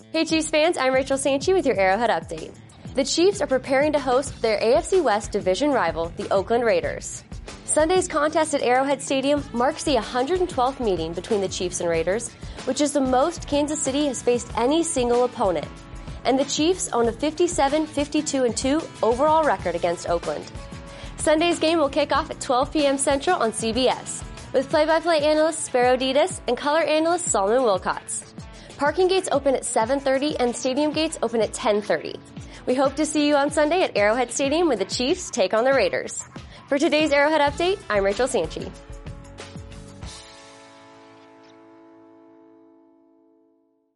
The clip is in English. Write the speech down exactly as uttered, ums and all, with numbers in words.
Hey Chiefs fans, I'm Rachel Sanchi with your Arrowhead Update. The Chiefs are preparing to host their A F C West division rival, the Oakland Raiders. Sunday's contest at Arrowhead Stadium marks the one hundred twelfth meeting between the Chiefs and Raiders, which is the most Kansas City has faced any single opponent. And the Chiefs own a fifty-seven, fifty-two, and two overall record against Oakland. Sunday's game will kick off at twelve p.m. Central on C B S, with play-by-play analyst Sparrow Ditas and color analyst Solomon Wilcots. Parking gates open at seven thirty and stadium gates open at ten thirty. We hope to see you on Sunday at Arrowhead Stadium when the Chiefs take on the Raiders. For today's Arrowhead Update, I'm Rachel Sanchi.